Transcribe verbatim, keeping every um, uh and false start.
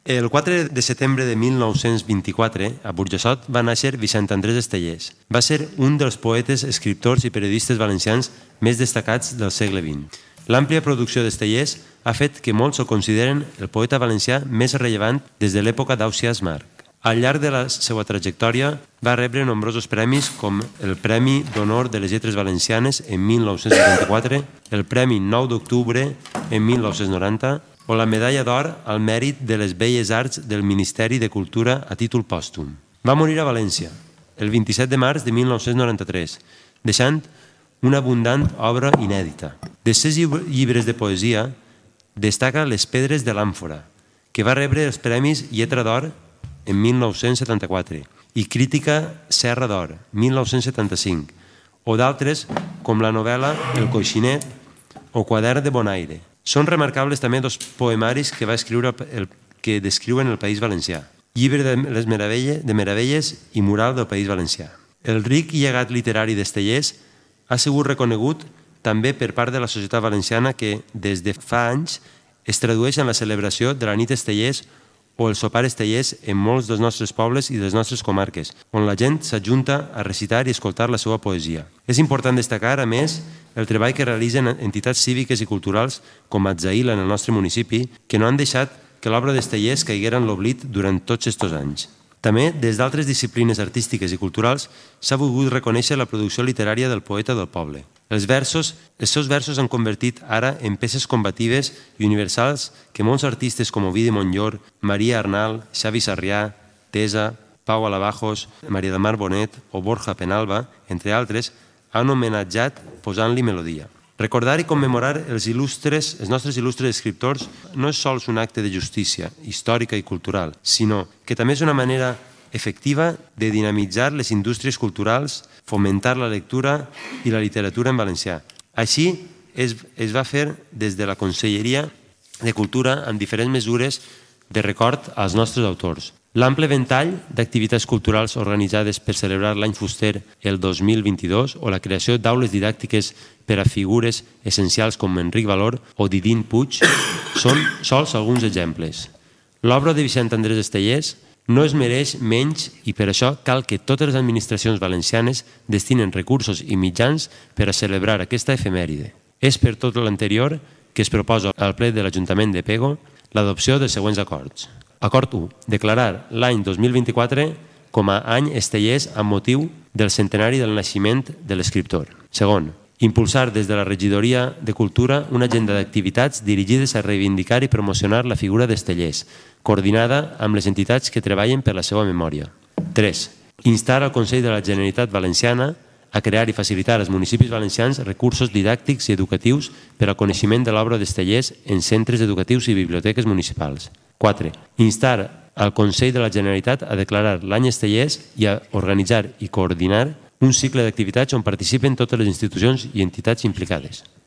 El quatre de setembre de mil nou-cents vint-i-quatre, a Burjassot, va néixer Vicent Andrés Estellés. Va ser un dels poetes, escriptors i periodistes valencians més destacats del segle vint. L'àmplia producció d'Estellés ha fet que molts el consideren el poeta valencià més rellevant des de l'època d'Ausiàs Marc. Al llarg de la seva trajectòria va rebre nombrosos premis com el Premi d'Honor de les Lletres Valencianes en mil nou-cents vuitanta-quatre, el Premi nou d'Octubre en mil nou-cents noranta o la Medalla d'Or al Mèrit de les Belles Arts del Ministeri de Cultura a títol pòstum. Va morir a València el vint-i-set de març de mil nou-cents noranta-tres, deixant una abundant obra inèdita. De sis llibres de poesia destaca Les Pedres de l'Àmfora, que va rebre els Premis Lletra d'Or en mil nou-cents setanta-quatre i Crítica Serra d'Or, mil nou-cents setanta-cinc, o d'altres com la novel·la El Coixinet o Quadern de Bonaire. Són remarcables també dos poemaris que va escriure el, que descriuen el País Valencià, Llibre de les Meravelles, de Meravelles i Mural del País Valencià. El ric llegat literari d'Estellés ha sigut reconegut també per part de la societat valenciana que, des de fa anys, es tradueix en la celebració de la nit Estellés o el sopar Estellés en molts dels nostres pobles i de les nostres comarques, on la gent s'ajunta a recitar i escoltar la seva poesia. És important destacar, a més, el treball que realitzen entitats cíviques i culturals com Atzaïla en el nostre municipi, que no han deixat que l'obra d'Estellés caiguera en l'oblit durant tots aquests anys. També, des d'altres disciplines artístiques i culturals, s'ha volgut reconèixer la producció literària del poeta del poble. Els versos, els seus versos han convertit ara en peces combatives i universals que molts artistes com Ovidi Montllor, Maria Arnal, Xavi Sarrià, Tesa, Pau Alabajos, Maria del Mar Bonet o Borja Penalba, entre altres, han homenatjat posant-li melodia. Recordar i commemorar els il·lustres, els nostres il·lustres escriptors no és sols un acte de justícia històrica i cultural, sinó que també és una manera efectiva de dinamitzar les indústries culturals, fomentar la lectura i la literatura en valencià. Així es, es va fer des de la Conselleria de Cultura amb diferents mesures de record als nostres autors. L'ample ventall d'activitats culturals organitzades per celebrar l'any fuster el dos mil vint-i-dos o la creació d'aules didàctiques per a figures essencials com Enric Valor o Didín Puig són sols alguns exemples. L'obra de Vicent Andrés Estellés no es mereix menys i per això cal que totes les administracions valencianes destinen recursos i mitjans per a celebrar aquesta efemèride. És per tot l'anterior que es proposa al ple de l'Ajuntament de Pego l'adopció dels següents acords. Acord u. Declarar l'any dos mil vint-i-quatre com a any Estellés amb motiu del centenari del naixement de l'escriptor. Segon. Impulsar des de la Regidoria de Cultura una agenda d'activitats dirigides a reivindicar i promocionar la figura d'Estellés, coordinada amb les entitats que treballen per la seva memòria. tres. Instar al Consell de la Generalitat Valenciana a crear i facilitar als municipis valencians recursos didàctics i educatius per al coneixement de l'obra d'Estellés en centres educatius i biblioteques municipals. quatre. Instar al Consell de la Generalitat a declarar l'any Estellés i a organitzar i coordinar un cicle d'activitats on participen totes les institucions i entitats implicades.